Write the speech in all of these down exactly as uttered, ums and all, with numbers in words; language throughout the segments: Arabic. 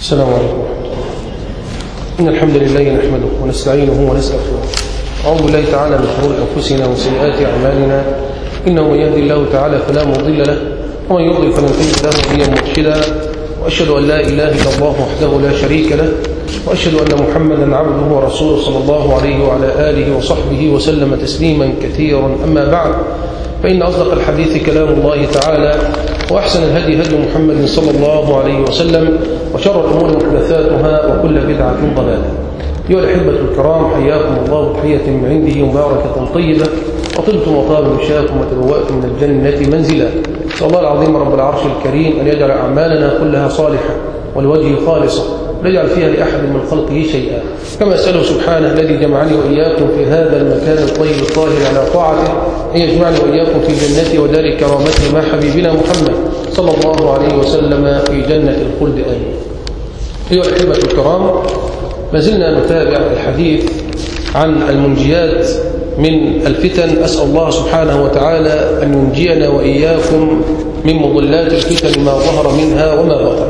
السلام عليكم ورحمة الله. إن الحمد لله نحمده ونستعينه ونستغفره. أعوذ بالله تعالى من شرور أنفسنا وسيئات أعمالنا. إنه من يهدي الله تعالى فلا مضل له ومن يضلل فلن تجد له وليا مرشدا. وأشهد أن لا إله إلا الله وحده لا شريك له وأشهد أن محمدا عبده ورسوله صلى الله عليه وعلى آله وصحبه وسلم تسليما كثيرا. أما بعد، فإن أصدق الحديث كلام الله تعالى، وأحسن الهدي هدي محمد صلى الله عليه وسلم، وشر الأمور محدثاتها، وكل بدعة ضلالة. أيها الأحبة الكرام، حياكم الله بتحية من عنده مباركة طيبة، وطبتم وطاب مشاكم وتبوأتم من الجنة منزلا. نسأل الله العظيم رب العرش الكريم أن يجعل أعمالنا كلها صالحة ولوجهه خالصة، لا يجعل فيها لأحد من خلقه شيئا. كما أسأله سبحانه الذي جمعني وإياكم في هذا المكان الطيب الطاهر على طاعته أن يجمعني وإياكم في جنته ودار كرامته مع حبيبنا محمد صلى الله عليه وسلم في جنة الخلد آمين. أيها الأحبة الكرام، ما زلنا نتابع الحديث عن المنجيات من الفتن. أسأل الله سبحانه وتعالى أن ينجينا وإياكم من مضلات الفتن ما ظهر منها وما بطن.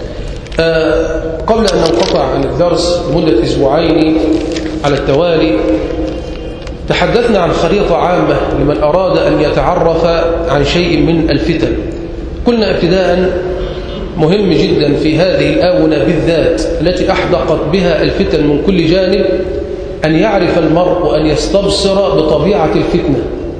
آه قبل أن ننقطع عن الدرس لمدة أسبوعين على التوالي، تحدثنا عن خريطة عامة لمن أراد أن يتعرف عن شيء من الفتن. قلنا ابتداء مهم جدا في هذه الآونة بالذات التي أحدقت بها الفتن من كل جانب أن يعرف المرء أن يستبصر بطبيعة الفتنة،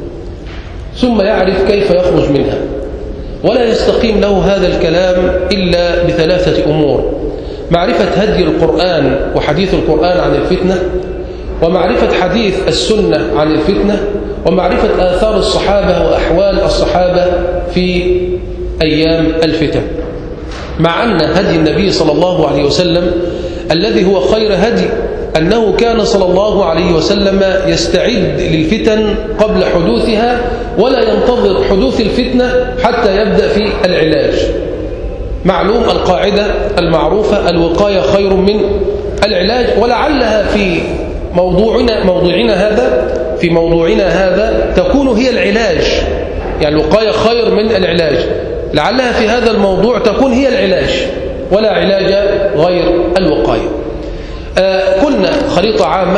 ثم يعرف كيف يخرج منها. ولا يستقيم له هذا الكلام إلا بثلاثة أمور: معرفة هدي القرآن وحديث القرآن عن الفتنة، ومعرفة حديث السنة عن الفتنة، ومعرفة آثار الصحابة وأحوال الصحابة في أيام الفتن. مع أن هدي النبي صلى الله عليه وسلم الذي هو خير هدي أنه كان صلى الله عليه وسلم يستعد للفتن قبل حدوثها، ولا ينتظر حدوث الفتنة حتى يبدأ في العلاج. معلوم القاعدة المعروفة: الوقاية خير من العلاج. ولعلها في موضوعنا موضوعنا هذا في موضوعنا هذا تكون هي العلاج، يعني الوقاية خير من العلاج. لعلها في هذا الموضوع تكون هي العلاج، ولا علاج غير الوقاية. آه قلنا خريطة عامة.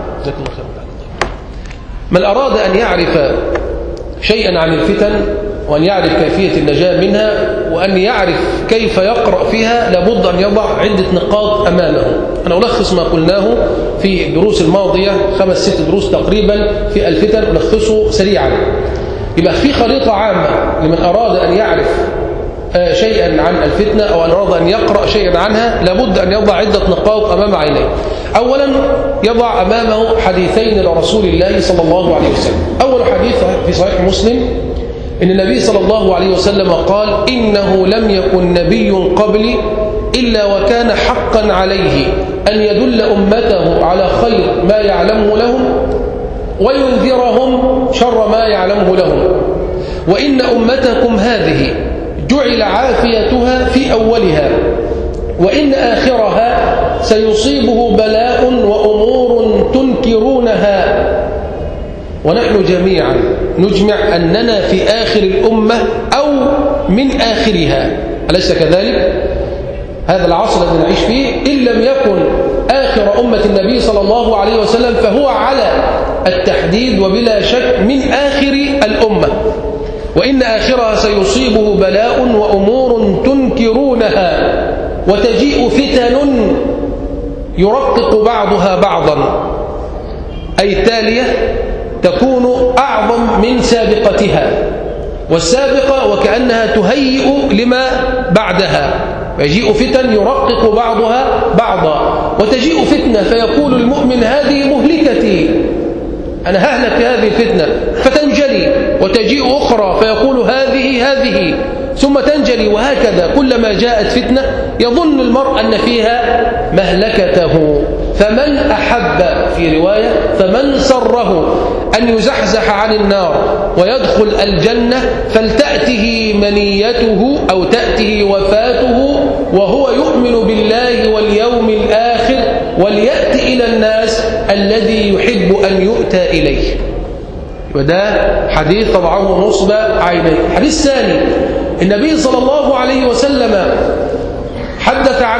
من أراد أن يعرف شيئا عن الفتن وأن يعرف كيفية النجاة منها وأن يعرف كيف يقرأ فيها، لابد أن يضع عدة نقاط أمامه. أنا ألخص ما قلناه في الدروس الماضية، خمس ست دروس تقريبا في الفتن، ألخصه سريعا. يبقى في خريطة عامة لمن أراد أن يعرف شيئا عن الفتنة أو أن أراد أن يقرأ شيئا عنها، لابد أن يضع عدة نقاط أمام عينيه. أولا يضع أمامه حديثين لرسول الله صلى الله عليه وسلم. أول حديث في صحيح مسلم إن النبي صلى الله عليه وسلم قال: إنه لم يكن نبي قبلي إلا وكان حقا عليه أن يدل أمته على خير ما يعلمه لهم وينذرهم شر ما يعلمه لهم، وإن أمتكم هذه جعل عافيتها في أولها، وإن آخرها سيصيبه بلاء وأمور تنكرونها. ونحن جميعا نجمع أننا في آخر الأمة أو من آخرها، أليس كذلك؟ هذا العصر الذي نعيش فيه إن لم يكن آخر أمة النبي صلى الله عليه وسلم فهو على التحديد وبلا شك من آخر الأمة. وإن آخرها سيصيبه بلاء وأمور تنكرونها، وتجيء فتن يرقق بعضها بعضا، أي التالية تكون أعظم من سابقتها، والسابقة وكأنها تهيئ لما بعدها. فيجيء فتن يرقق بعضها بعضا، وتجيء فتنة فيقول المؤمن: هذه مهلكتي، أنا ههلك في هذه الفتنة، فتنجلي. وتجيء أخرى فيقول: هذه هذه، ثم تنجلي. وهكذا كلما جاءت فتنة يظن المرء أن فيها مهلكته. فمن أحب، في رواية: فمن سره أن يزحزح عن النار ويدخل الجنة فلتأته منيته أو تأته وفاته وهو يؤمن بالله واليوم الآخر وليأت إلى الناس الذي يحب أن يؤتى إليه. وده حديث طبعه نصب عينيه. حديث ثاني: النبي صلى الله عليه وسلم حدث عن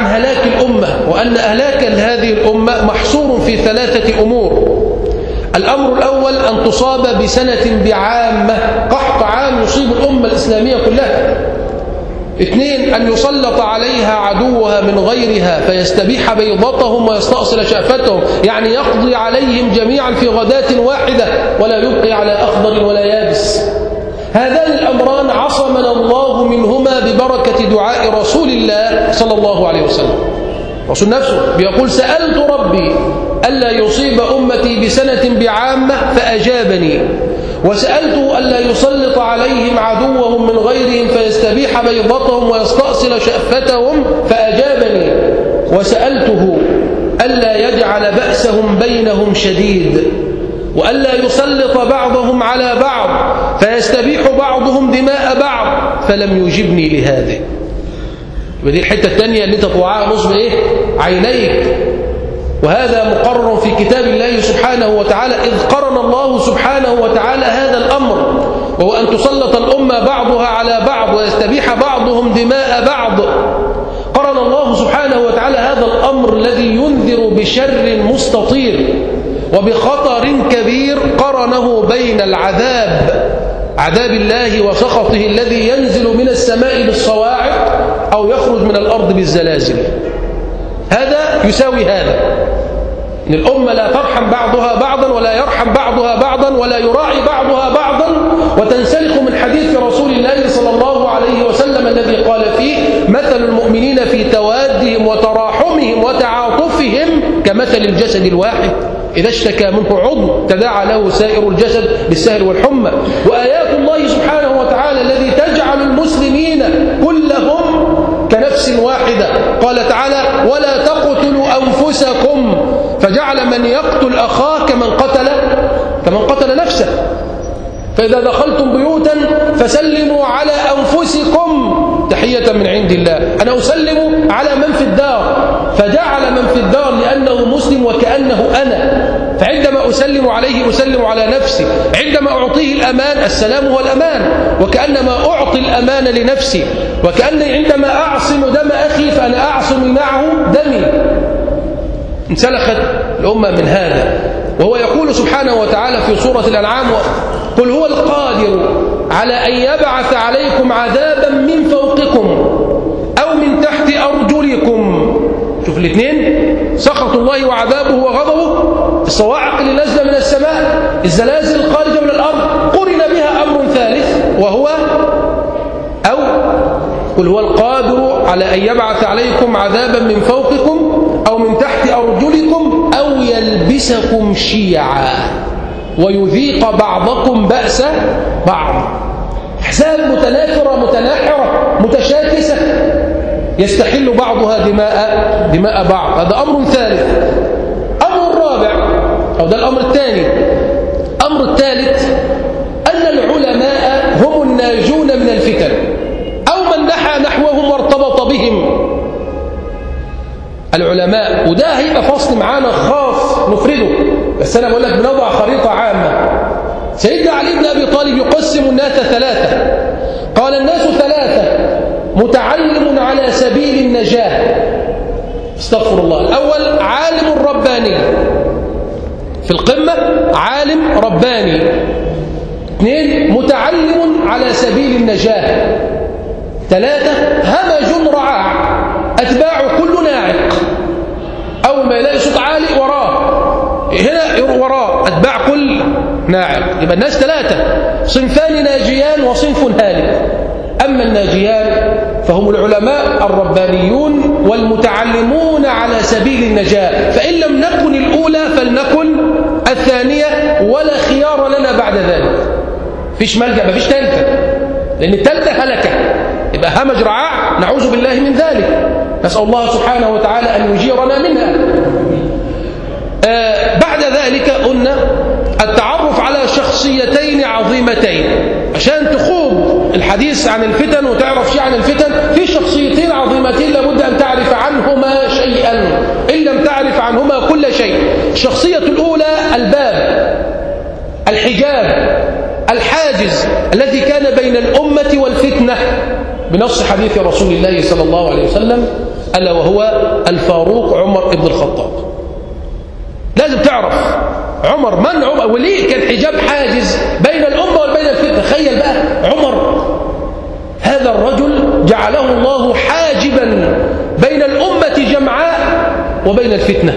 عن هلاك الأمة، وأن أهلاك هذه الأمة محصور في ثلاثة أمور. الأمر الأول أن تصاب بسنة بعامة، قحط عام يصيب الأمة الإسلامية كلها. اثنين، أن يسلط عليها عدوها من غيرها فيستبيح بيضتهم ويستأصل شأفتهم، يعني يقضي عليهم جميعا في غداة واحدة ولا يبقي على أخضر ولا يابس. هذان الأمران عصمنا الله منهما ببركة دعاء رسول الله صلى الله عليه وسلم. رسول نفسه بيقول: سألت ربي ألا يصيب أمتي بسنة بعامة فأجابني، وسألته ألا يسلط عليهم عدوهم من غيرهم فيستبيح بيضتهم ويستأصل شأفتهم فأجابني، وسألته ألا يجعل بأسهم بينهم شديد، وألا يسلط بعضهم على بعض فيستبيح بعضهم دماء بعض، فلم يجبني لهذا. ودي الحتة الثانية اللي تطوعها نصب إيه؟ عينيك. وهذا مقرر في كتاب الله سبحانه وتعالى، إذ قرن الله سبحانه وتعالى هذا الأمر، وهو أن تسلط الأمة بعضها على بعض ويستبيح بعضهم دماء بعض. قرن الله سبحانه وتعالى هذا الأمر الذي ينذر بشر مستطير وبخطر كبير، قرنه بين العذاب، عذاب الله وسخطه الذي ينزل من السماء بالصواعق أو يخرج من الأرض بالزلازل. هذا يساوي هذا، إن الأمة لا ترحم بعضها بعضا ولا يرحم بعضها بعضا ولا يراعي بعضها بعضا، وتنسلخ من حديث رسول الله صلى الله عليه وسلم الذي قال فيه: مثل المؤمنين في توادهم وتراحمهم وتعاطفهم كمثل الجسد الواحد إذا اشتكى منه عضو تداعى له سائر الجسد بالسهر والحمى. وآيات الله سبحانه وتعالى الذي تجعل المسلمين كلهم كنفس واحدة. قال تعالى: ولا تقتلوا أنفسكم، فجعل من يقتل أخاه كمن قتل كمن قتل نفسه. فإذا دخلتم بيوتا فسلموا على أنفسكم تحية من عند الله. أنا أسلم على من في الدار، فجعل من في الدار لأنه مسلم وكأنه أنا، فعندما أسلم عليه أسلم على نفسي. عندما أعطيه الأمان، السلام هو الأمان، وكأنما أعطي الأمان لنفسي، وكأني عندما أعصم دم أخي فأنا أعصم معه دمي. انسلخت الأمة من هذا. وهو يقول سبحانه وتعالى في سورة الأنعام: قل هو القادر على أن يبعث عليكم عذابا من فوقكم أو من تحت أرجلكم. شوف الاثنين، سخط الله وعذابه وغضبه، الصواعق اللي نازله من السماء، الزلازل الخارجة من الأرض، قرن بها أمر ثالث وهو أو قل هو القادر على أن يبعث عليكم عذابا من فوقكم أو من تحت أرجلكم أو يلبسكم شيعا ويذيق بعضكم بأس بعض. أحزاب متناثرة متناحرة متشاكسة يستحل بعضها دماء دماء بعض. هذا أمر ثالث. أمر رابع، أو ده الأمر الثاني. أمر الثالث أن العلماء هم الناجون من الفتن، أو من نحى نحوهم وارتبط بهم. العلماء، وده هيبقى فصل معانا خاص نفرده، بس أنا بقول لك بنضع خريطة عامة. سيدنا علي بن أبي طالب يقسم الناس ثلاثة. قال: الناس ثلاثة: متعلم على سبيل النجاة. استغفر الله. الأول عالم رباني في القمة، عالم رباني. اثنين: متعلم على سبيل النجاة. ثلاثة: همج رعاع، أتباع كل ناعق، أول ما يلاقي صوت عالي وراه، هنا وراه أتباع كل ناعق. يبقى الناس ثلاثة: صنفان ناجيان وصنف هالك. أما الناجيان فهم العلماء الربانيون والمتعلمون على سبيل النجاة، فإن لم نكن الأولى فلنكن الثانية، ولا خيار لنا بعد ذلك. فيش ملجأ، مفيش ثالثة، لأن الثالثة هلكة. يبقى همج رعاع، نعوذ بالله من ذلك، نسأل الله سبحانه وتعالى أن يجيرنا منها. آه بعد ذلك قلنا التعرف على شخصيتين عظيمتين. عشان تخوض الحديث عن الفتن وتعرف شيء عن الفتن، في شخصيتين عظيمتين لابد أن تعرف عنهما شيئا، إن لم تعرف عنهما كل شيء. الشخصية الأولى الباب، الحجاب، الحاجز الذي كان بين الأمة والفتنة، بنص حديث رسول الله صلى الله عليه وسلم: ألا وهو الفاروق عمر بن الخطاب. لازم تعرف عمر من عمر، وليه كان حجاب حاجز بين الأمة وبين الفتنة. تخيل بقى عمر هذا الرجل جعله الله حاجبا بين الأمة جمعاء وبين الفتنة.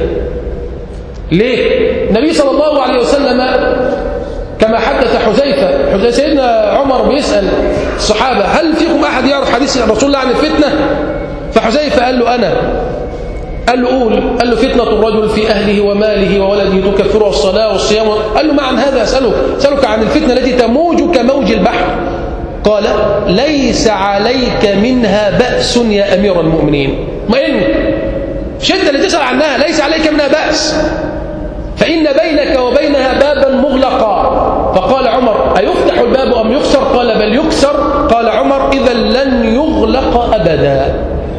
ليه؟ النبي صلى الله عليه وسلم كما حدث حذيفة، حذيفة سيدنا عمر بيسأل الصحابة هل فيكم أحد يعرف حديث رسول الله عن الفتنة؟ فحذيفة قال له أنا. قال له قول. قال له فتنة الرجل في أهله وماله وولده تكفره الصلاة والصيام. قال له ما عن هذا أسألك أسألك عن الفتنة التي تموج كموج البحر. قال ليس عليك منها بأس يا أمير المؤمنين. ما إن مش أنت اللي تسأل عنها، ليس عليك منها بأس، فإن بينك وبينها بابا مغلقا. فقال عمر أيفتح الباب أم يكسر؟ قال بل يكسر. قال عمر إذا لن يغلق أبدا.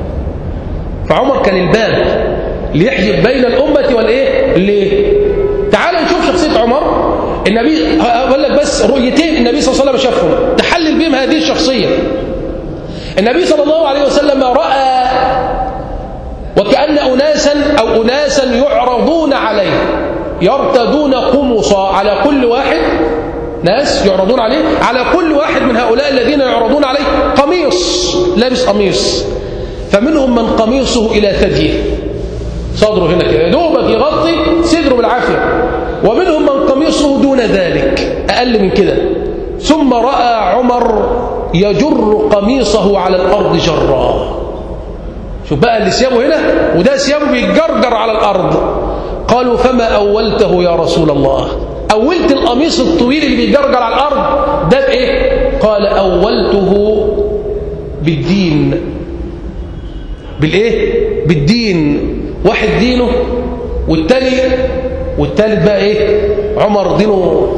فعمر كان الباب ليحجب بين الأمة والإيه؟ ليه؟ تعالوا نشوف شخصية عمر. النبي أقول لك بس رؤيتين النبي صلى الله عليه وسلم شافهم تحلل بهم هذه الشخصية. النبي صلى الله عليه وسلم رأى وكأن أناسا أو أناسا يعرضون عليه يرتدون قمصا على كل واحد، ناس يعرضون عليه على كل واحد من هؤلاء الذين يعرضون عليه قميص، لابس قميص، فمنهم من قميصه إلى ثديه، صدره هنا كده دوبك يغطي صدره بالعافية، ومنهم من قميصه دون ذلك أقل من كده. ثم رأى عمر يجر قميصه على الأرض جرا. شوف بقى اللي ثيابه هنا وده ثيابه بيتجرجر على الأرض. قالوا فما أولته يا رسول الله؟ أولت القميص الطويل اللي بيتجرجر على الأرض ده بإيه؟ قال أولته بالدين. بالإيه؟ بالدين. واحد دينه والتاني والتالت بقى إيه؟ عمر دينه.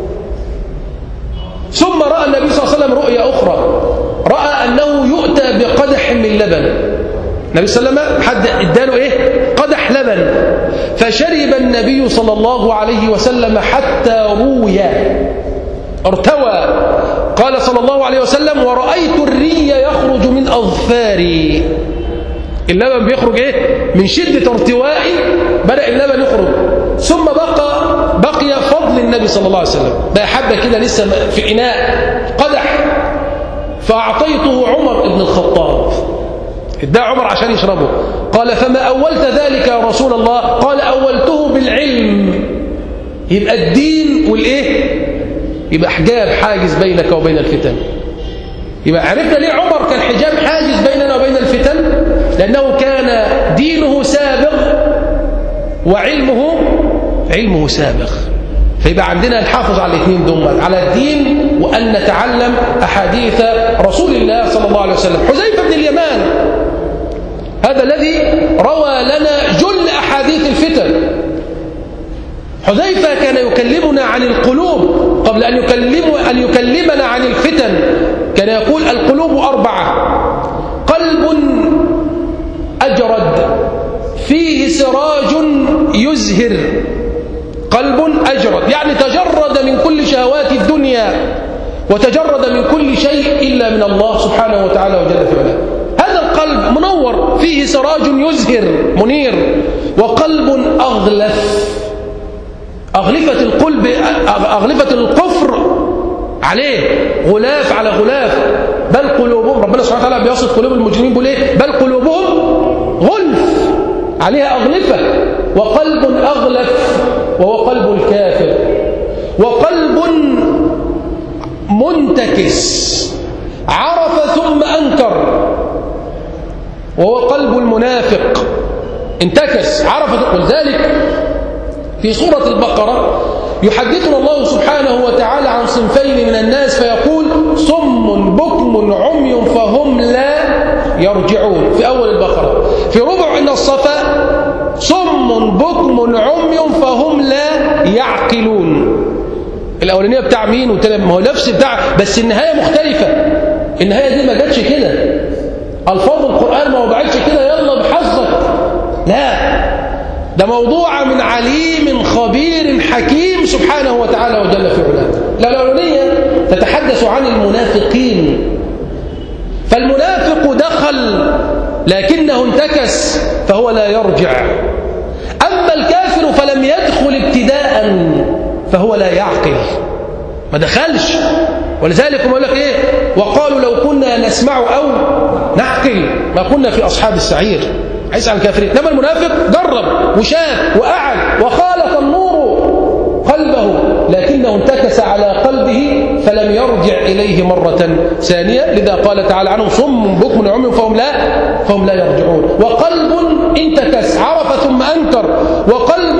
ثم رأى النبي صلى الله عليه وسلم رؤيا أخرى، رأى أنه يؤتى بقدح من لبن. النبي صلى الله عليه وسلم حد اداله إيه؟ قدح لبن، فشرب النبي صلى الله عليه وسلم حتى روي ارتوى. قال صلى الله عليه وسلم ورأيت الري يخرج من أظفاري. اللبن بيخرج إيه؟ من شدة ارتوائي بدأ اللبن يخرج. ثم بقى بقي فضل النبي صلى الله عليه وسلم، بقى حبة كده لسه في إناء قدح، فأعطيته عمر بن الخطاب، ادعى عمر عشان يشربه. قال فما أولت ذلك يا رسول الله؟ قال أولته بالعلم. يبقى الدين والإيه؟ يبقى حجاب حاجز بينك وبين الفتن. يبقى عرفنا ليه عمر كان حجاب حاجز بيننا وبين الفتن، لأنه كان دينه سابق وعلمه علمه سابق. فيبقى عندنا نحافظ على الاثنين دول، على الدين وأن نتعلم أحاديث رسول الله صلى الله عليه وسلم. حذيفة بن اليمان هذا الذي روى لنا جل أحاديث الفتن. حذيفة كان يكلمنا عن القلوب قبل أن يكلم أن يكلمنا عن الفتن. كان يقول القلوب أربعة: قلب أجرد فيه سراج يزهر. قلب أجرد يعني تجرد من كل شهوات الدنيا وتجرد من كل شيء إلا من الله سبحانه وتعالى وجل في علاه. هذا القلب منور فيه سراج يزهر منير. وقلب أغلف، أغلفة القلب أغلفة الكفر عليه غلاف على غلاف. بل قلوبهم، ربنا سبحانه وتعالى بيصف قلوب المجرمين بيقول ايه؟ بل قلوبهم غلف عليها أغلفة. وقلب أغلف وهو قلب الكافر. وقلب منتكس عرف ثم أنكر وهو قلب المنافق. انتكس عرف. ولذلك في سورة البقرة يحدثنا الله سبحانه وتعالى عن صنفين من الناس فيقول صم بكم عمي فهم لا يرجعون في أول البقرة. في ربع إن الصفا صم بكم عمي فهم لا يعقلون. الأولانية بتاع مين والتانية ما هو نفس بتاع، بس النهاية مختلفة. النهاية دي ما جاتش كده، ألفاظ القرآن ما وضعتش كده يلا بحظك، لا، ده موضوع من عليم خبير حكيم سبحانه وتعالى وجل في علاه. الأولانية تتحدث عن المنافقين. فالمنافق دخل لكنه انتكس فهو لا يرجع. أما الكافر فلم يدخل ابتداء فهو لا يعقل، ما دخلش. ولذلك يقول لك إيه؟ وقالوا لو كنا نسمع أو نعقل ما كنا في أصحاب السعير. عيسى عن الكافرين. إنما المنافق جرب وشاف وقعد وخالط النور قلبه لكنه انتكس على قلبه فلم يرجع إليه مرة ثانية. لذا قال تعالى عنهم صم بكم عمي فهم لا فهم لا يرجعون. وقلب انتكس عرف ثم أنكر، وقلب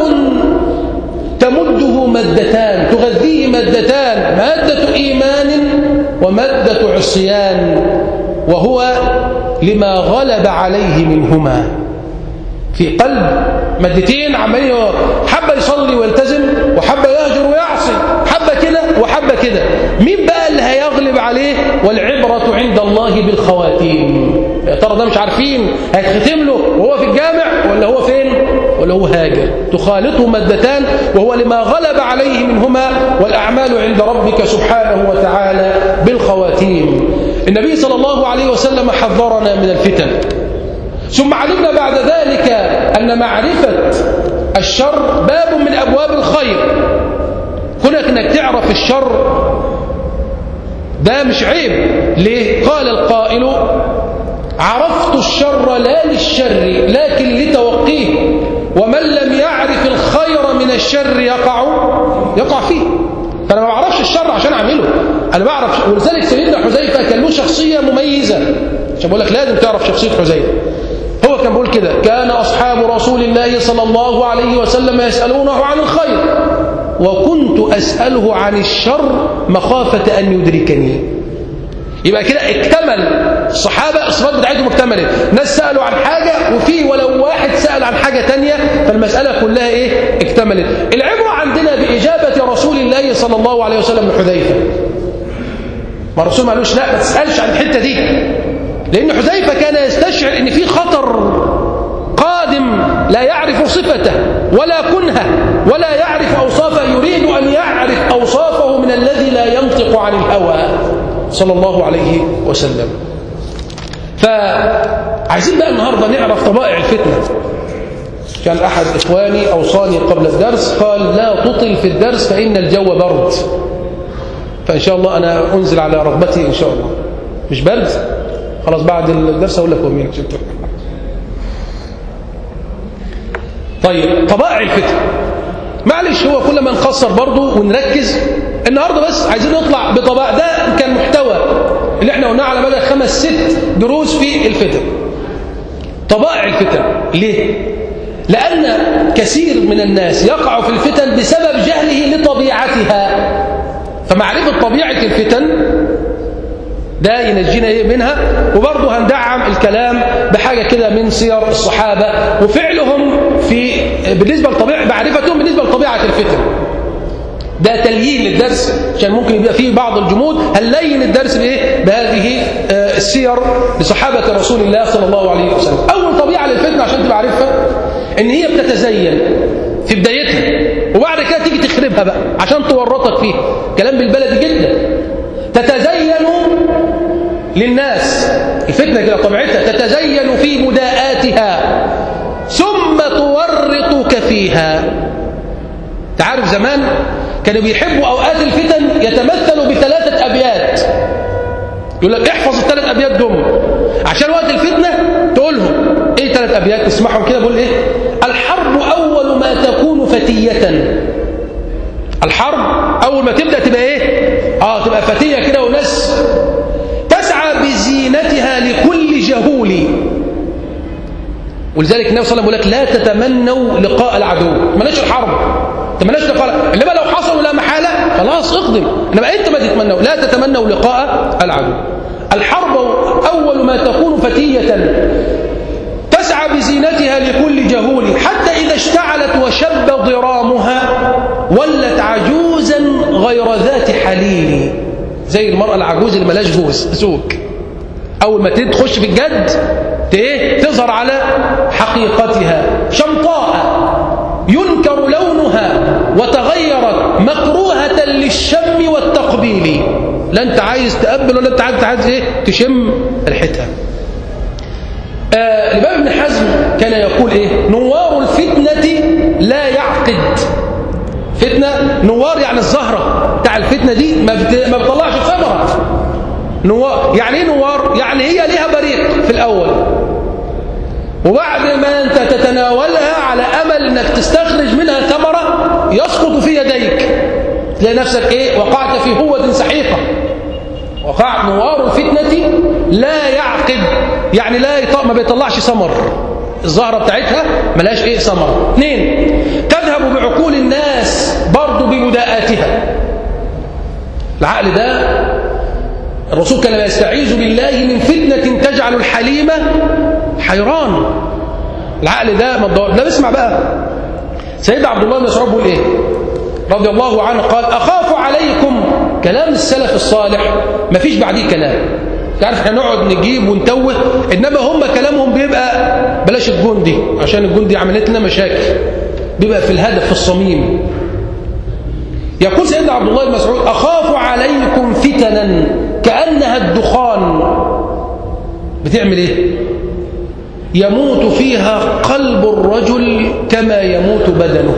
تمده مادتان تغذيه مادتان، مادة إيمان ومادة عصيان، وهو لما غلب عليه منهما. في قلب مادتين عمالين، حبة يصلي ويلتزم وحبة يهجر ويعصي، حبة كده وحبة كده. مين بقى اللي هيغلب عليه؟ والعبرة عند الله بالخواتيم. يا ترى ده مش عارفين هيتختم له وهو في الجامع ولا هو فين ولا هو هاجر. تخالطه مادتان وهو لما غلب عليه منهما، والأعمال عند ربك سبحانه وتعالى بالخواتيم. النبي صلى الله عليه وسلم حذرنا من الفتن، ثم علمنا بعد ذلك أن معرفة الشر باب من أبواب الخير. كونك انك تعرف الشر ده مش عيب. ليه؟ قال القائل عرفت الشر لا للشر لكن لتوقيه، ومن لم يعرف الخير من الشر يقع يقع فيه. فأنا ما بعرفش الشر عشان أعمله، أنا بعرف. ولذلك سيدنا حذيفة كان له شخصية مميزة، عشان بقول لك لازم تعرف شخصية حذيفة. هو كان بيقول كده: كان أصحاب رسول الله صلى الله عليه وسلم يسألونه عن الخير وكنت أسأله عن الشر مخافة أن يدركني. يبقى كده اكتمل الصحابة، الصفات بتاعتهم اكتملت. ناس سألوا عن حاجة وفي ولو واحد سأل عن حاجة تانية، فالمسألة كلها ايه؟ اكتملت. العبرة عندنا بإجابة رسول الله صلى الله عليه وسلم لحذيفة. ما الرسول ما قالوش لا ما تسألش عن الحتة دي، لأن حذيفة كان يستشعر ان في خطر قادم لا يعرف صفته ولا كنها ولا يعرف أوصافه، يريد أن يعرف أوصافه من الذي لا ينطق عن الهوى صلى الله عليه وسلم. فعايزين بقى النهاردة نعرف طبائع الفتنة. كان أحد إخواني أوصاني قبل الدرس قال: لا تطل في الدرس فإن الجو برد. فإن شاء الله أنا أنزل على رغبتي إن شاء الله. مش برد؟ خلاص بعد الدرس أقول لك ومين. طيب، طبائع الفتنة معلش هو كل ما نقصر برضه ونركز. النهارده بس عايزين نطلع بطبائع، ده كان محتوى اللي احنا قلناه على مدى خمس ست دروس في الفتن. طبائع الفتن ليه؟ لأن كثير من الناس يقع في الفتن بسبب جهله لطبيعتها. فمعرفة طبيعة الفتن ده ينجينا منها. وبرضه هندعم الكلام بحاجة كده من سير الصحابة وفعلهم في بالنسبة لطبيعة معرفتهم بالنسبة لطبيعة الفتن. ده تليين للدرس عشان ممكن يبقى فيه بعض الجمود. هنلين الدرس بايه؟ بهذه السير لصحابة رسول الله صلى الله عليه وسلم. أول طبيعة للفتنة عشان تبقى عارفها إن هي بتتزين في بدايتها وبعد كده تيجي تخربها بقى عشان تورطك فيها. كلام بالبلدي جدا. تتزين للناس الفتنة كده طبيعتها، تتزين في مداءاتها ثم تورطك فيها. تعرف زمان كانوا بيحبوا أوقات الفتن يتمثلوا بثلاثة أبيات. يقول لك احفظ الثلاث أبيات دول عشان وقت الفتنة تقولهم. ايه ثلاث أبيات؟ تسمعهم كده. بقول ايه؟ الحرب أول ما تكون فتية. الحرب أول ما تبدأ تبقى ايه؟ اه تبقى فتية كده وناس تسعى بزينتها لكل جهول. ولذلك النبي صلى الله عليه وسلم يقول لك لا تتمنوا لقاء العدو. مالناش الحرب، تمناش لقاء، انما لو حصلوا لا محاله خلاص اقدم، انما انت ما تتمنوا. لا تتمنوا لقاء العدو. الحرب اول ما تكون فتيه تسعى بزينتها لكل جهول حتى اذا اشتعلت وشب ضرامها ولت عجوزا غير ذات حليل. زي المراه العجوز اللي ملاش جوز زوج، اول ما تخش في الجد تظهر على حقيقتها شمطاء ينكر لونها وتغيرت مكروهة للشم والتقبيل. لا انت عايز تقبل ولا انت عايز, عايز ايه؟ تشم ريحتها. آه فالإمام ابن حزم كان يقول إيه؟ نوار الفتنة لا يعقد. فتنة نوار يعني الزهرة بتاع الفتنة دي ما بتطلعش ثمرة. نوار يعني ايه نوار؟ يعني هي ليها بريق في الأول، وبعد ما أنت تتناولها على أمل أنك تستخرج منها ثمرة يسقط في يديك، تلاقي نفسك إيه؟ وقعت في هوة سحيقة. وقع نوار الفتنة لا يعقد، يعني لا يط... ما بيطلعش ثمر، الزهرة بتاعتها ملاش إيه؟ ثمرة. اثنين، تذهب بعقول الناس برضو بمداءاتها. العقل ده الرسول كان يستعيذ بالله من فتنة تجعل الحليم حيران. العقل ده ما تدور. لا اسمع بقى، سيدنا عبد الله بن مسعود بيقول ايه رضي الله عنه؟ قال اخاف عليكم. كلام السلف الصالح ما فيش بعديه كلام. تعرف احنا نقعد نجيب ونتوه، انما هم كلامهم بيبقى بلاش الجندي عشان الجندي عملت لنا مشاكل، بيبقى في الهدف في الصميم. يقول سيدنا عبد الله بن مسعود اخاف عليكم فتنا كأنها الدخان. بتعمل ايه؟ يموت فيها قلب الرجل كما يموت بدنه.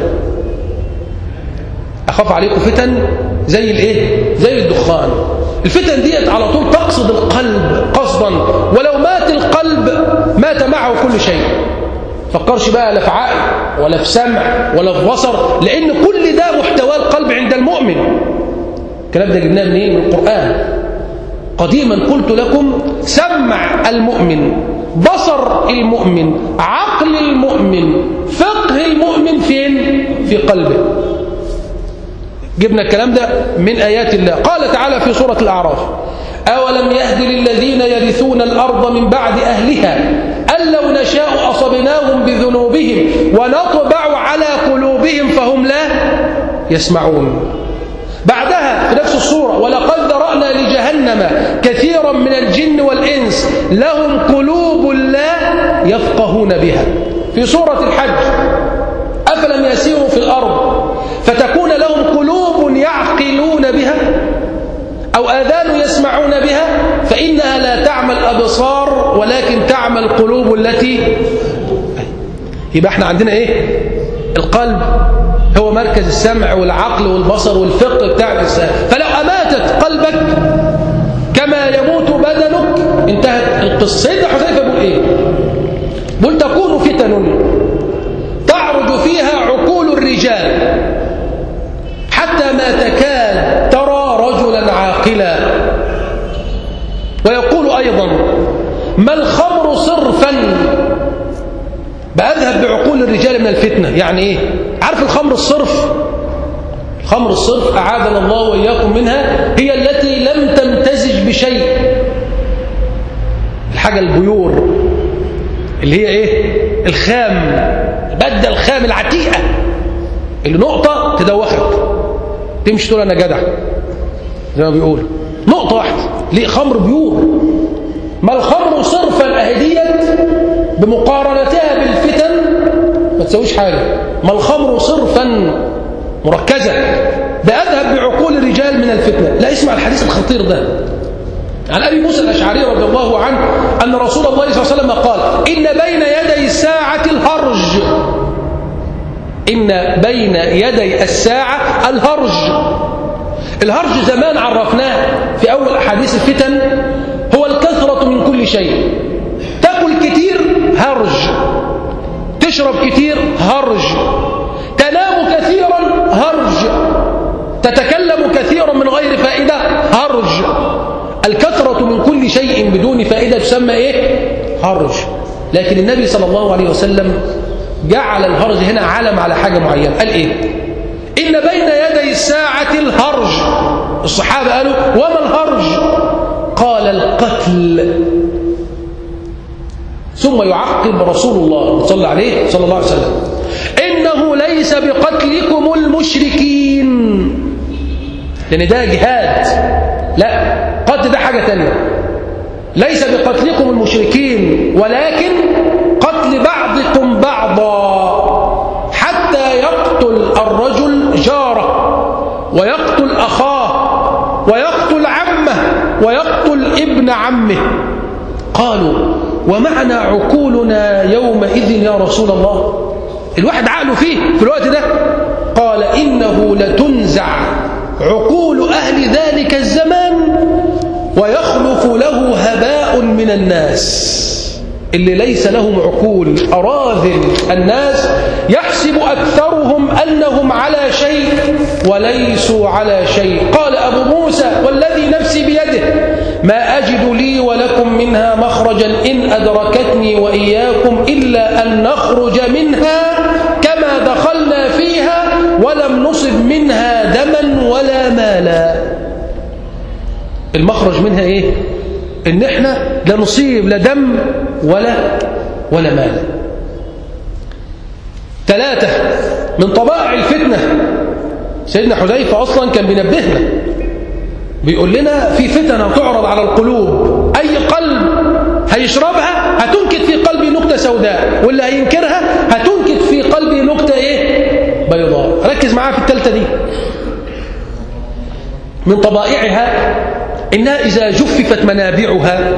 اخاف عليكم فتن زي الايه؟ زي الدخان. الفتن ديت على طول تقصد القلب قصدا، ولو مات القلب مات معه كل شيء. فكرش بقى لا في عقل ولا في سمع ولا في بصر، لان كل ده محتوى القلب عند المؤمن. الكلام ده جبناه منين؟ من القرآن. قديما قلت لكم سمع المؤمن، بصر المؤمن، عقل المؤمن، فقه المؤمن فين؟ في قلبه. جبنا الكلام ده من آيات الله. قال تعالى في سورة الأعراف أولم يهد للذين يرثون الأرض من بعد أهلها أن لو نشاء أصبناهم بذنوبهم ونطبع على قلوبهم فهم لا يسمعون. بعدها في نفس الصورة ولقد ذرأنا لجهنم كثيرا من الجن والإنس لهم قلوب لا يفقهون بها. في سورة الحج أفلم يسيروا في الأرض فتكون لهم قلوب يعقلون بها أو آذان يسمعون بها فإنها لا تعمى الأبصار ولكن تعمى القلوب التي. يبقى احنا عندنا ايه؟ القلب هو مركز السمع والعقل والبصر والفقه بتاع الإنسان. فلو أماتت قلبك كما يموت بدنك انتهت القصة. سيدنا حذيفة بيقول ايه؟ بيقول تكون فتن تعرج فيها عقول الرجال حتى ما تكاد ترى رجلا عاقلا. ويقول أيضا ما الخمر صرفا بأذهب بعقول الرجال من الفتنة. يعني ايه؟ عارف الخمر الصرف؟ الخمر الصرف أعاذنا الله وإياكم منها هي التي لم تمتزج بشيء. الحاجة البيور اللي هي ايه؟ الخام، بدل الخام العتيقة اللي نقطة تدوخك تمشي تقول أنا جدع زي ما بيقول نقطة واحدة. ليه؟ خمر بيور. ما الخمر صرفا أهديت بمقارنتها بالفتن ما تسويش حاجة. ما الخمر صرفا مركزة بأذهب بعقول الرجال من الفتنة. لا اسمع الحديث الخطير ده عن أبي موسى الأشعري رضي الله عنه أن رسول الله صلى الله عليه وسلم قال إن بين يدي الساعة الهرج. إن بين يدي الساعة الهرج. الهرج زمان عرفناه في أول أحاديث الفتن هو الكثرة من كل شيء. تأكل كتير هرج، تشرب كتير هرج، تنام كثيرا هرج، تتكلم كثيرا من غير فائدة هرج. الكثرة من كل شيء بدون فائدة تسمى إيه؟ هرج. لكن النبي صلى الله عليه وسلم جعل الهرج هنا علم على حاجة معينة. قال إيه؟ إن بين يدي الساعة الهرج. الصحابة قالوا وما الهرج؟ قال القتل. ثم يعقب رسول الله صلى عليه صلى الله عليه وسلم إنه ليس بقتلكم المشركين، لأن ده جهاد. لا، قتل ده حاجة تانية. ليس بقتلكم المشركين ولكن قتل بعضكم بعضا حتى يقتل الرجل جاره ويقتل أخاه ويقتل عمه ويقتل ابن عمه. قالوا ومعنا عقولنا يومئذ يا رسول الله. الواحد عقله فيه في الوقت ده. قال إنه لتنزع عقول أهل ذلك الزمان ويخلف له هباء من الناس. اللي ليس لهم عقول، أراذل الناس، يحسب أكثرهم أنهم على شيء وليسوا على شيء. قال أبو موسى والذي نفسي بيده ما أجد لي ولكم منها مخرجا إن أدركتني وإياكم إلا أن نخرج منها كما دخلنا فيها ولم نصب منها دما ولا مالا. المخرج منها إيه؟ إن إحنا لا نصيب لا دم ولا ولا مال. ثلاثة من طبائع الفتنة. سيدنا حذيفة أصلا كان بينبهنا، بيقول لنا في فتنة تعرض على القلوب، أي قلب هيشربها هتنكت في قلبه نكتة سوداء، واللي هينكرها هتنكت في قلبه نكتة إيه؟ بيضاء. ركز معايا في الثالثة دي. من طبائعها إنها إذا جففت منابعها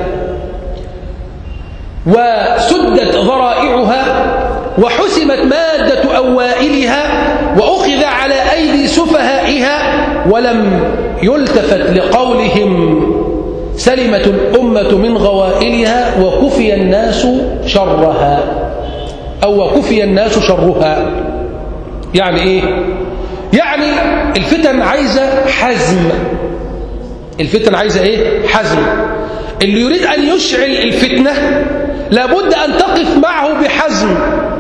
وسدت ذرائعها وحسمت مادة أوائلها وأخذ على أيدي سفهائها ولم يلتفت لقولهم سلمت الأمة من غوائلها وكفي الناس شرها، أو وكفي الناس شرها. يعني إيه؟ يعني الفتن عايزة حزم. الفتن عايزة إيه؟ حزم. اللي يريد أن يشعل الفتنة لابد أن تقف معه بحزم،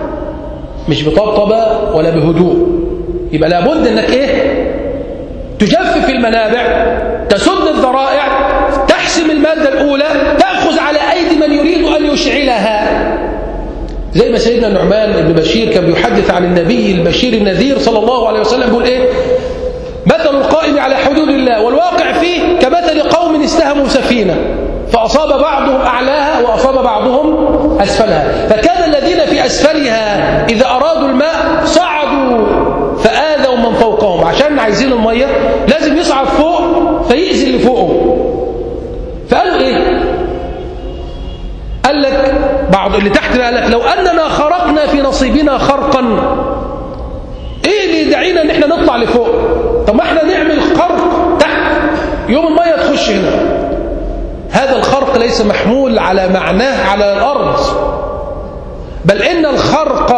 مش بطبطبة ولا بهدوء. يبقى لابد أنك إيه؟ تجفف المنابع، تسد الذرائع، تحسم المادة الأولى، تأخذ على أيدي من يريد أن يشعلها. زي ما سيدنا النعمان بن بشير كان بيحدث عن النبي البشير النذير صلى الله عليه وسلم، بيقول إيه؟ مثل القائم على حدود الله والواقع فيه كمثل قوم استهموا سفينة فأصاب بعضهم أعلاها وأصاب بعضهم أسفلها، فكان الذين في أسفلها إذا أرادوا الماء صعدوا فآذوا من فوقهم، عشان عايزين المية لازم يصعد فوق فيأذي اللي فوقه. فقالوا إيه؟ قال لك بعض اللي تحت قال لك لو أننا خرقنا في نصيبنا خرقا، إيه اللي يدعينا إن إحنا نطلع لفوق؟ طب ما إحنا نعمل خرق تحت يوم المية تخش هنا. هذا الخرق ليس محمول على معناه على الأرض، بل إن الخرق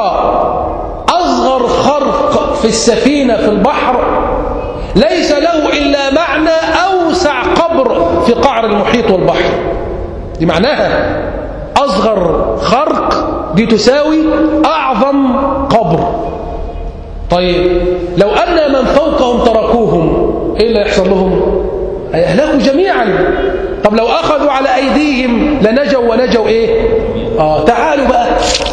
أصغر خرق في السفينة في البحر ليس له إلا معنى أوسع قبر في قعر المحيط والبحر. دي معناها أصغر خرق دي تساوي أعظم قبر. طيب لو أن من فوقهم تركوهم إيه اللي يحصل لهم؟ هيهلكوا جميعا. طب لو أخذوا على أيديهم لنجوا ونجوا إيه؟ آه تعالوا بقى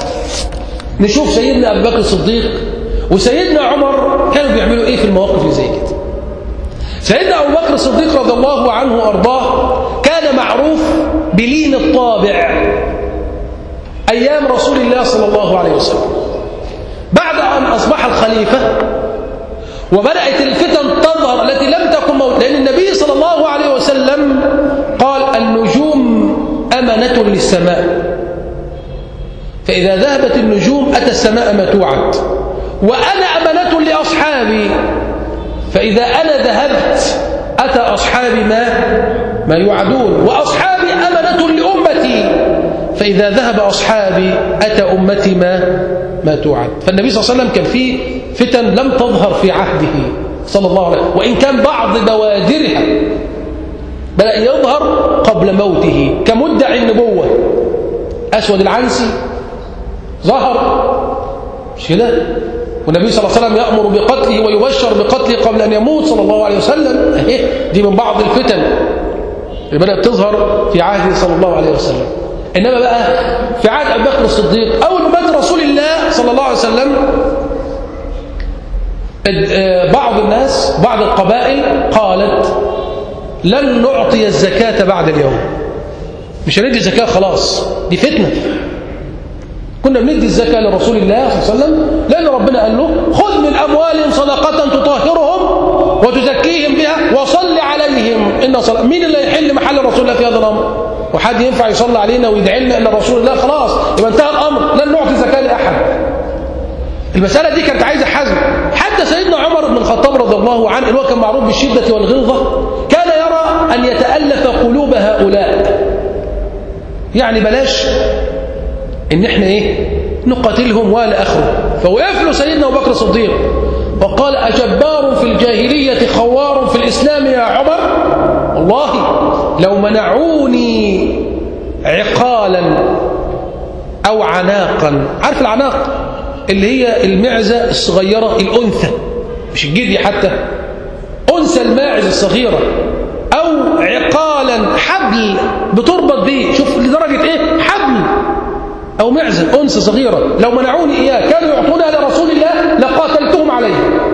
نشوف سيدنا أبو بكر الصديق وسيدنا عمر كانوا بيعملوا إيه في المواقف اللي زي كده. سيدنا أبو بكر الصديق رضي الله عنه وأرضاه كان معروف بلين الطابع أيام رسول الله صلى الله عليه وسلم. بعد أن أصبح الخليفة وبدأت الفتن تظهر التي لم تكن موت، لأن النبي صلى الله عليه وسلم قال النجوم أمنة للسماء، فإذا ذهبت النجوم أتى السماء ما توعد، وأنا أمنة لأصحابي، فإذا أنا ذهبت أتى أصحابي ما ما يوعدون، وأصحابي أمنة لأمتي، فإذا ذهب أصحابي أتى أمتي ما ما توعد. فالنبي صلى الله عليه وسلم كان فيه فتن لم تظهر في عهده صلى الله عليه وسلم، وإن كان بعض بوادرها بدأ يظهر قبل موته كمدعي النبوة. أسود العنسي ظهر مش كده، والنبي صلى الله عليه وسلم يأمر بقتله ويبشر بقتله قبل أن يموت صلى الله عليه وسلم. دي من بعض الفتن اللي بدأت تظهر في عهده صلى الله عليه وسلم. إنما بقى في عهد أبي بكر الصديق أول ما مات رسول الله صلى الله عليه وسلم بعض الناس بعض القبائل قالت لن نعطي الزكاة بعد اليوم، مش هندي الزكاة خلاص، دي فتنة. كنا بندي الزكاة لرسول الله صلى الله عليه وسلم لأن ربنا قال له خذ من أموالهم صدقة تطهرهم وتزكيهم بها وصل عليهم إن صلاة. مين اللي يحل محل رسول الله في هذا الأمر؟ وحد ينفع يصلي علينا ويدعي لنا إن رسول الله؟ خلاص يبقى انتهى الأمر، لن نعطي زكاة لأحد. المسألة دي كانت عايزة حزم. حتى سيدنا عمر بن الخطاب رضي الله عنه اللي هو كان معروف بالشدة والغلظة كان يرى أن يتألف قلوب هؤلاء، يعني بلاش إن إحنا إيه نقاتلهم ولا آخره. فوقف له سيدنا أبو بكر الصديق وقال: أجبار في الجاهلية خوار في الإسلام يا عمر؟ والله لو منعوني عقالا أو عناقا. عارف العناق اللي هي المعزة الصغيرة الأنثى، مش الجدي حتى، أنثى الماعز الصغيرة، أو عقالا حبل بتربط بيه، شوف لدرجة إيه، حبل أو معزة أنثى صغيرة، لو منعوني إياه كانوا يعطونها لرسول الله لقاتلتهم عليه.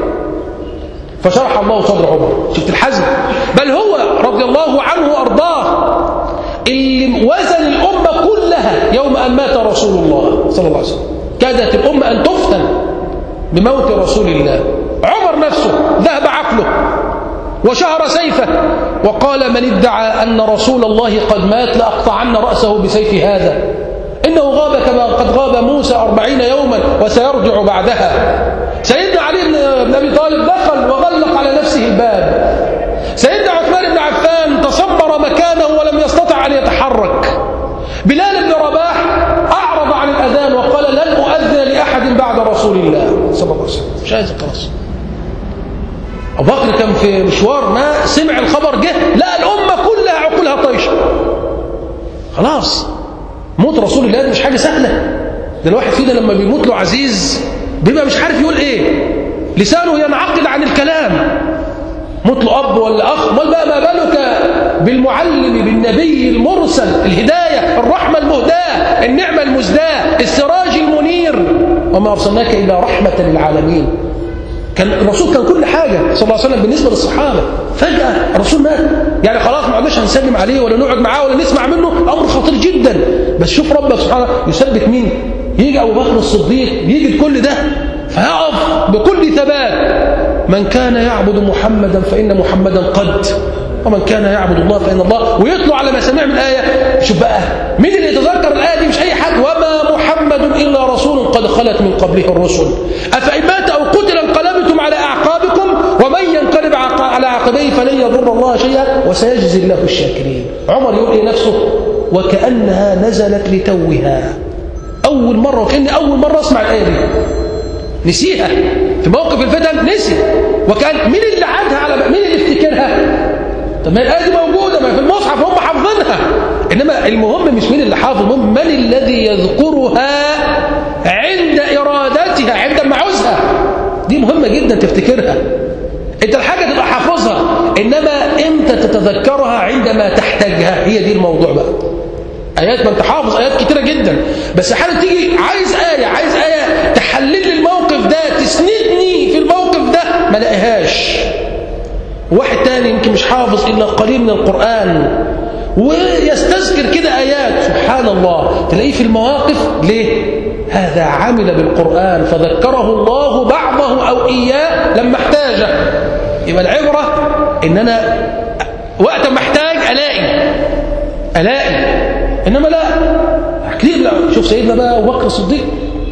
فشرح الله صدر عمر. شفت الحزم؟ بل هو رضي الله عنه وأرضاه اللي وزن الأمة كلها يوم أن مات رسول الله صلى الله عليه وسلم. كادت الأمة أن تفتن بموت رسول الله. عمر نفسه ذهب عقله وشهر سيفه وقال: من ادعى أن رسول الله قد مات لأقطعن رأسه بسيف هذا، إنه غاب كما قد غاب موسى أربعين يوما وسيرجع بعدها. سيدنا علي بن أبي طالب دخل وغلق على نفسه الباب. سيدنا عثمان بن عفان تصبر مكانه ولم يستطع أن يتحرك. بلال بن رباح أعرض عن الأذان وقال: لن أؤذن لأحد بعد رسول الله صلى الله عليه وسلم. مش عايز خلاص. أبو بكر كان في مشوار ما سمع الخبر جه لا الأمة كلها عقولها طايشه. خلاص موت رسول الله مش حاجة سهلة. ده الواحد فينا لما بيموت له عزيز بيبقى مش عارف يقول ايه، لسانه ينعقد عن الكلام. موت له أب ولا أخ، ما بقى ما بالك بالمعلم بالنبي المرسل، الهداية، الرحمة المهداة، النعمة المزداة، السراج المنير، وما أرسلناك إلا رحمة للعالمين. كان الرسول كان كل حاجة صلى الله عليه وسلم بالنسبة للصحابة. فجأة الرسول مات، يعني خلاص ما عدناش هنسلم عليه ولا نقعد معاه ولا نسمع منه، أمر خطير جدا. بس شوف ربك سبحانه يثبت مين؟ يجي أبو بكر الصديق يجد كل ده فيقف بكل ثبات: من كان يعبد محمدا فإن محمدا قد، ومن كان يعبد الله فإن الله. ويطلع على ما سمع من الآية. شوف بقى مين اللي يتذكر الآية دي؟ مش أي حد. وما محمد إلا رسول قد خلت من قبله الرسل أفإن مات أو قتل انقلبتم على أعقابكم ومن ينقلب على عقبيه فلن يضر الله شيئا وسيجزي الله الشاكرين. عمر يقول إيه نفسه؟ وكأنها نزلت لتوها. أول مرة، وكأن أول مرة أسمع الآية دي نسيها في موقف الفتن، نسي. وكان مين اللي عادها على مين اللي افتكرها؟ طب ما الآية دي موجودة، ما في المصحف هم حافظينها. إنما المهم مش مين اللي حافظ، المهم من الذي يذكرها عند إرادتها، عند ما عاوزها. دي مهمة جدا تفتكرها. انت الحاجة تبقى حافظها، إنما امتى تتذكرها؟ عندما تحتاجها. هي دي الموضوع بقى. آيات ما انت حافظ آيات كتيرة جدا، بس حالا تيجي عايز آية عايز آية تحلل لي الموقف ده، تسندني في الموقف ده، ما لاقيهاش. واحد تاني يمكن مش حافظ إلا قليل من القرآن ويستذكر كده آيات، سبحان الله تلاقيه في المواقف. ليه؟ هذا عمل بالقرآن فذكره الله بعضه أو إياه لما احتاجه. يبقى العبرة إن أنا وقت ما احتاج ألاقي ألاقي إنما لا كتير. لا شوف سيدنا بقى أبو بكر الصديق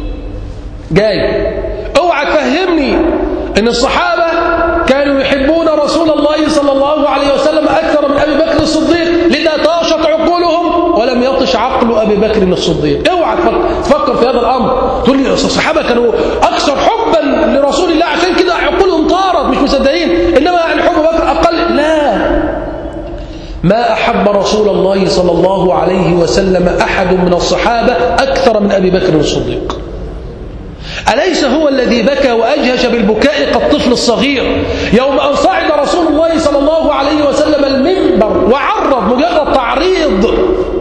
جاي، اوعى تفهمني إن الصحابة كانوا يحبون رسول الله صلى الله عليه وسلم أكثر من أبي بكر الصديق لذا طاشت عقولهم ولم يطش عقل أبي بكر الصديق. اوعى تفكر في هذا الأمر تقول لي الصحابة كانوا أكثر حبا لرسول الله عشان كده عقولهم طارت مش مصدقين، إنما الحب بكر أقل. لا، ما أحب رسول الله صلى الله عليه وسلم أحد من الصحابة أكثر من أبي بكر الصديق. أليس هو الذي بكى وأجهش بالبكاء كالطفل الصغير يوم أن صعد رسول الله صلى الله عليه وسلم المنبر وعرض مجرد تعريض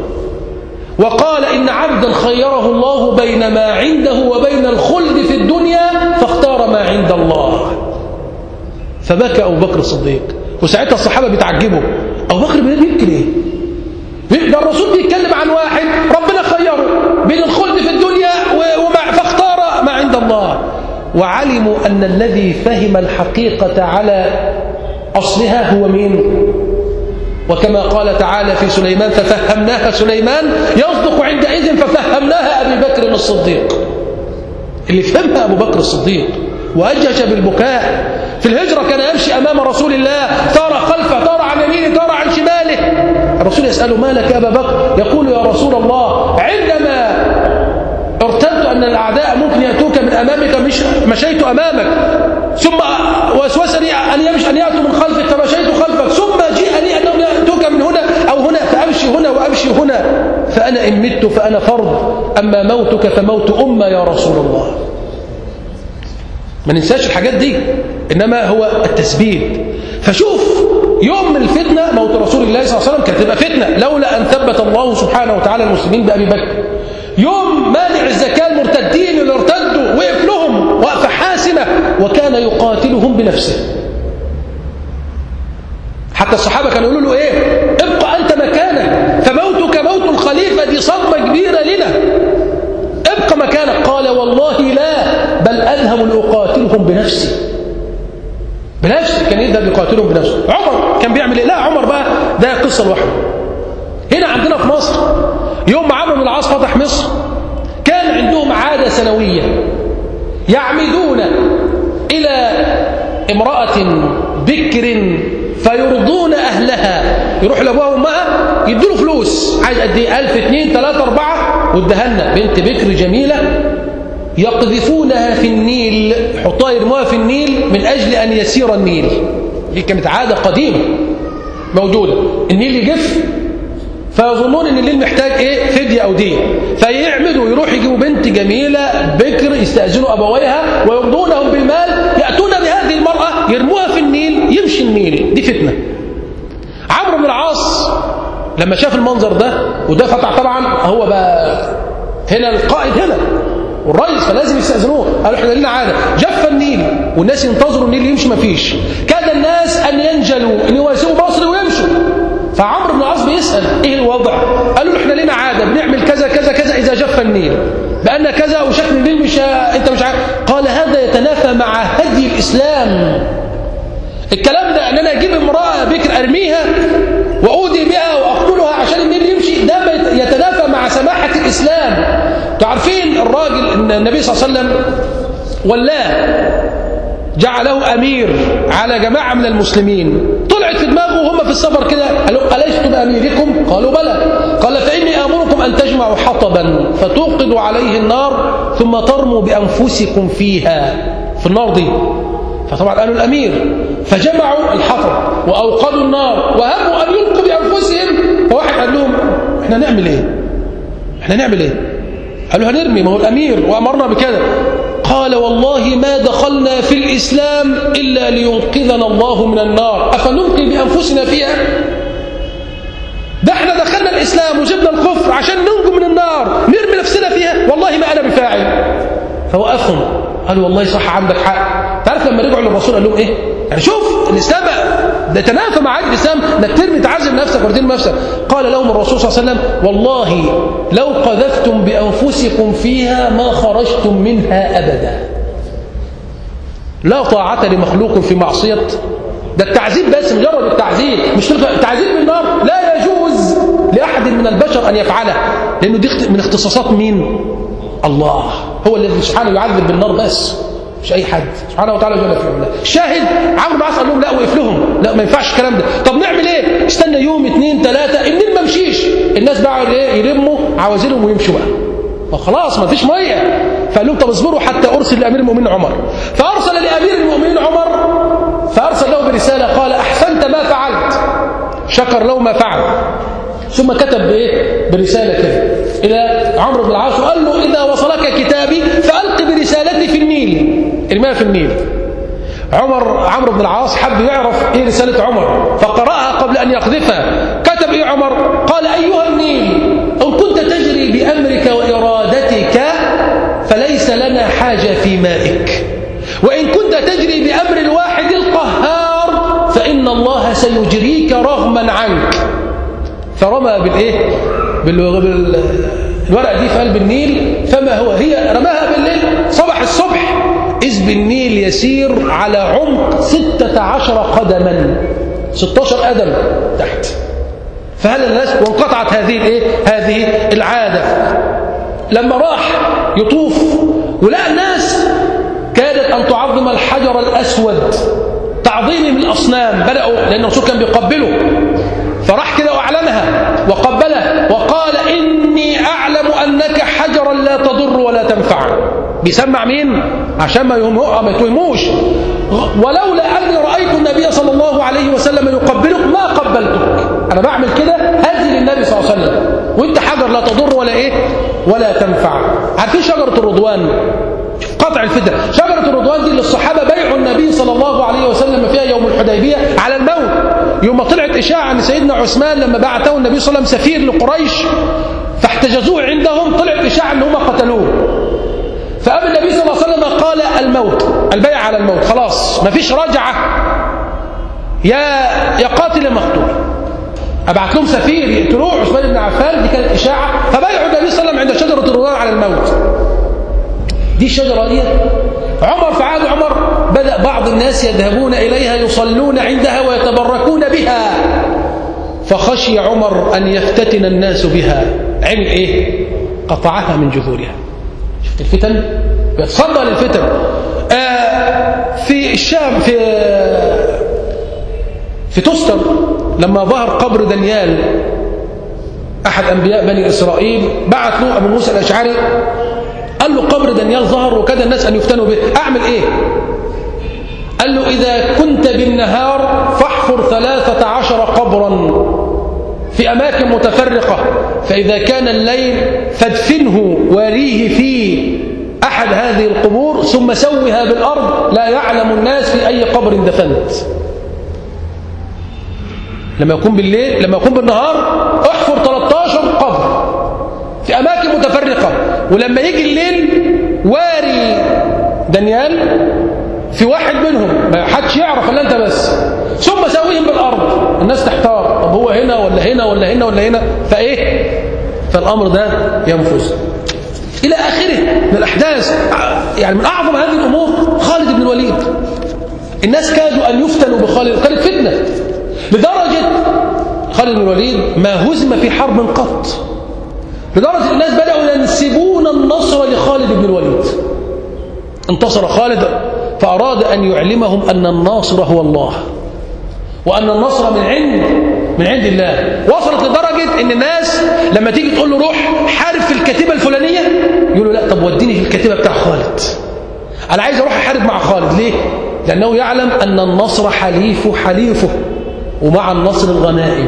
وقال إن عبدا خيره الله بين ما عنده وبين الخلد في الدنيا فاختار ما عند الله. فبكى أبو بكر الصديق، وساعتها الصحابة بيتعجبوا، أبو بكر بيبكي ليه؟ ده الرسول بيتكلم عن واحد ربنا خيره بين الخلد في الدنيا وما فاختار ما عند الله. وعلموا أن الذي فهم الحقيقة على أصلها هو مين؟ وكما قال تعالى في سليمان ففهمناها سليمان يصدق عندئذ ففهمناها أبي بكر الصديق. اللي فهمها أبو بكر الصديق وأجهش بالبكاء. في الهجرة كان يمشي أمام رسول الله، ترى خلفه، ترى عن يمينه، ترى عن شماله. الرسول يسأله ما لك يا أبا بكر؟ يقول يا رسول الله عندما ارتبت أن الأعداء ممكن يأتوك من أمامك مش مشيت أمامك، ثم وسوسني أن يمشي أن يأتوا من خلفك فمشيت خلفك، ثم جاءني أنهم يأتوك من هنا أو هنا فأمشي هنا وأمشي هنا، فأنا إن مت فأنا فرد، أما موتك فموت أمة يا رسول الله. ما ننساش الحاجات دي، إنما هو التثبيت. فشوف يوم من الفتنة موت رسول الله صلى الله عليه وسلم كانت تبقى فتنة لولا أن ثبت الله سبحانه وتعالى المسلمين بأبي بكر. يوم مانع الزكاة المرتدين اللي ارتدوا وقف لهم وقفة حاسمة وكان يقاتلهم بنفسه. حتى الصحابة كانوا يقولوا له ايه؟ ابقى أنت مكانك فموتك موت الخليفة، دي صدمة كبيرة لنا، ابقى مكانك. قال والله لا، بل أذهب لأقاتلهم بنفسي. بنفسي كان يذهب يقاتلهم بنفسه. عمر كان بيعمل ايه؟ لا عمر بقى ده قصة لوحده. هنا عندنا في مصر يوم عمرو بن العاص فتح مصر كان عندهم عادة سنوية، يعمدون إلى امرأة بكر فيرضون أهلها، يروح لأبوها وأمها يدوا فلوس، عايز قد ايه؟ ألف اثنين ثلاثة أربعة، وادهلنا بنت بكر جميلة، يقذفونها في النيل، يحطوها يرموها في النيل من أجل أن يسير النيل. دي كانت عادة قديمة موجودة، النيل يجف فيظنون ان الليل محتاج ايه؟ فدية او دية، فيعمدوا يروح يجيبوا بنت جميلة بكر يستأذنوا ابويها ويرضونهم بالمال، يأتون بهذه المرأة يرموها في النيل، يمشي النيل. دي فتنة. عمرو بن العاص لما شاف المنظر ده، وده فتح طبعا هو بقى هنا القائد هنا والرئيس فلازم يستأذنوه، قالوا احنا لنا عادة، جف النيل والناس ينتظروا النيل يمشي، ما فيش، كاد الناس ان ينجلوا ان يواسوا مصر ويمشوا. فعمرو بن العاص بيسأل ايه الوضع؟ قالوا له احنا لنا عادة بنعمل كذا كذا كذا اذا جف النيل، بأن كذا وشكل النيل مش انت مش عارف. قال هذا يتنافى مع هدي الإسلام. الكلام ده ان انا اجيب امرأة بكر ارميها واؤذي بها واقتلها عشان النيل يمشي، ده يتنافى مع سماحة الإسلام. تعرفين الراجل ان النبي صلى الله عليه وسلم ولاه جعله أمير على جماعة من المسلمين، طلعت في دماغه وهم في السفر كده قالوا أليست بأميركم؟ قالوا بلى. قال فإني آمركم أن تجمعوا حطبا فتوقدوا عليه النار ثم ترموا بأنفسكم فيها، في النار دي. فطبعا قالوا الأمير، فجمعوا الحطب وأوقدوا النار وهموا أن يلقوا بأنفسهم. فواحد قال لهم احنا نعمل ايه؟ احنا نعمل ايه؟ قالوا هنرمي، ما هو الأمير وأمرنا بكذا. قال والله ما دخلنا في الإسلام إلا لينقذنا الله من النار، أفنلقي بأنفسنا فيها؟ ده احنا دخلنا الإسلام وجبنا الكفر عشان ننجو من النار، نرمي نفسنا فيها؟ والله ما أنا بفاعل. فوقفهم قالوا والله صح عندك حق. تعرف لما رجعوا للرسول قال لهم ايه؟ يعني شوف الإسلام ده تنافى مع الإسلام، انك ترمي تعذب نفسك وترمي نفسك. قال لهم الرسول صلى الله عليه وسلم والله لو قذفتم بأنفسكم فيها ما خرجتم منها أبدا. لا طاعة لمخلوق في معصية. ده التعذيب بس، مجرد التعذيب، مش التعذيب بالنار لا يجوز لأحد من البشر أن يفعله، لأنه دي من اختصاصات مين؟ الله، هو الذي سبحانه يعذب بالنار بس، مش أي حد، سبحانه وتعالى جل في علاه. الشاهد عمرو بن العاص قال لهم لا وقف لهم، لا ما ينفعش الكلام ده. طب نعمل ايه؟ استنى يوم اثنين ثلاثة النيل ما مشيش، الناس بقى ايه؟ يلموا عوازلهم ويمشوا بقى، فخلاص ما فيش ميه. فقال لهم طب اصبروا حتى ارسل لامير المؤمنين عمر. فارسل لامير المؤمنين عمر، فارسل له برساله قال احسنت ما فعلت، شكر له ما فعل. ثم كتب بايه؟ برساله كده الى عمرو بن العاص وقال له اذا وصلك كتابي فالق برسالتي في النيل، ارميها في النيل. عمر عمرو بن العاص حب يعرف ايه رساله عمر، فقراها قبل ان يقذفها. كتب ايه عمر؟ قال ايها النيل ان كنت تجري بامرك وارادتك فليس لنا حاجه في مائك، وان كنت تجري بامر الواحد القهار فان الله سيجريك رغما عنك. فرمى بالايه؟ بالورقه دي في قلب النيل. فما هو؟ هي رماها بالليل، صبح الصبح اذ بالنيل يسير على عمق بعمق ستة عشر قدما، ستة عشر قدم تحت. فهل الناس وانقطعت هذه الايه هذه العاده. لما راح يطوف ولقى الناس كادت ان تعظم الحجر الاسود تعظيم من الاصنام، بداوا لان الرسول كان بيقبله، فراح كده واعلنها وقبله وقال اني اعلم انك حجرا لا تضر ولا تنفع. بيسمع مين عشان ما يتوهموش. ولولا اني رايت النبي صلى الله عليه وسلم يقبلك ما قبلتك. انا بعمل كده هذه للنبي صلى الله عليه وسلم، وانت حجر لا تضر ولا ايه ولا تنفع. عارفين شجره الرضوان؟ قطع الفتن. شجره الرضوان دي اللي الصحابه بيعوا النبي صلى الله عليه وسلم فيها يوم الحديبيه على الموت. يوم طلعت اشاعه عن سيدنا عثمان لما بعته النبي صلى الله عليه وسلم سفير لقريش فاحتجزوه عندهم، طلعت اشاعه ان هم قتلوه. فقام النبي صلى الله عليه وسلم قال الموت، البيع على الموت، خلاص ما فيش رجعه، يا يا قاتل يا مقتول. ابعت لهم سفير يقتلوه عثمان بن عفان، دي كانت اشاعه، فبايعوا النبي صلى الله عليه وسلم عند شجره الرضوان على الموت. دي الشجره دي عمر في عهد عمر بدا بعض الناس يذهبون اليها يصلون عندها ويتبركون بها، فخشي عمر ان يفتتن الناس بها. عمل ايه؟ قطعها من جذورها. شفت الفتن؟ بيتصدى للفتن. آه في الشام في في تستر لما ظهر قبر دانيال احد انبياء بني اسرائيل، بعت له ابو موسى الاشعري قال له قبر دانيال ظهر وكاد الناس ان يفتنوا به، اعمل ايه؟ قال له اذا كنت بالنهار فاحفر ثلاثة عشر قبرا في اماكن متفرقه، فاذا كان الليل فادفنه واريه في احد هذه القبور ثم سوها بالارض لا يعلم الناس في اي قبر دفنت. لما يكون بالليل، لما يكون بالنهار احفر ثلاثة عشر قبر في اماكن متفرقه، ولما يجي الليل واري دانيال في واحد منهم ما حدش يعرف الا انت بس، ثم سويهم بالارض. الناس تحتار، طب هو هنا ولا هنا ولا هنا ولا هنا؟ فايه؟ فالامر ده ينفذ الى اخره من الاحداث. يعني من اعظم هذه الامور خالد بن الوليد. الناس كادوا ان يفتنوا بخالد، كانت فتنه لدرجه خالد بن الوليد ما هزم في حرب قط، لدرجه الناس بداوا ينسبون النصر لخالد بن الوليد. انتصر خالد فاراد ان يعلمهم ان الناصر هو الله، وان النصر من عند من عند الله. وصلت لدرجه ان الناس لما تيجي تقول له روح حارب في الكتيبه الفلانيه يقول له لا، طب وديني في الكتيبه بتاع خالد، انا عايز اروح احارب مع خالد. ليه؟ لانه يعلم ان النصر حليفه حليفه، ومع النصر الغنائم.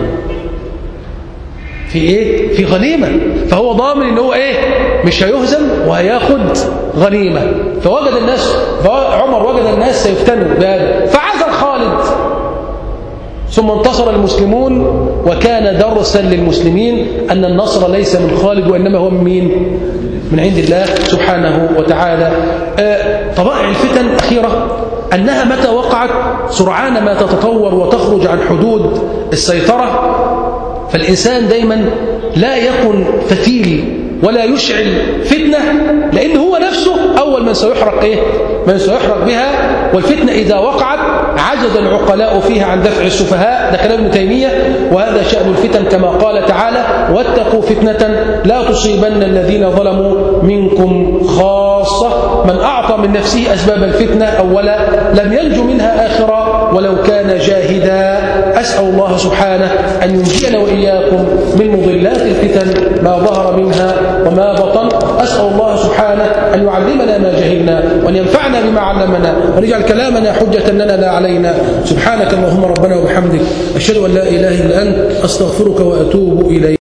في ايه؟ في غنيمه، فهو ضامن ان هو ايه؟ مش هيهزم وهياخد غنيمه. فوجد الناس، عمر وجد الناس سيفتنوا بهذا فعزل خالد، ثم انتصر المسلمون. وكان درسا للمسلمين ان النصر ليس من خالد وانما هو من مين؟ من عند الله سبحانه وتعالى. طبائع الفتن اخيره انها متى وقعت سرعان ما تتطور وتخرج عن حدود السيطره. فالإنسان دايما لا يكن فتيل ولا يشعل فتنة، لأن هو نفسه أول من سيحرق إيه؟ من سيحرق بها. والفتنة إذا وقعت عجز العقلاء فيها عن دفع السفهاء، ده كلام ابن تيمية. وهذا شأن الفتن كما قال تعالى: واتقوا فتنة لا تصيبن الذين ظلموا منكم خاصة. من أعطى من نفسه أسباب الفتنة أولا لم ينج منها آخرا ولو كان جاهدا. أسأل الله سبحانه أن ينجينا وإياكم من مضلات الفتن ما ظهر منها وما بطن. أسأل الله سبحانه أن يعلمنا ما جهلنا وأن ينفعنا بما علمنا وأن يجعل كلامنا حجة لنا لا علينا. سبحانك اللهم ربنا وبحمدك، أشهد أن لا إله إلا أنت، أستغفرك وأتوب إليك.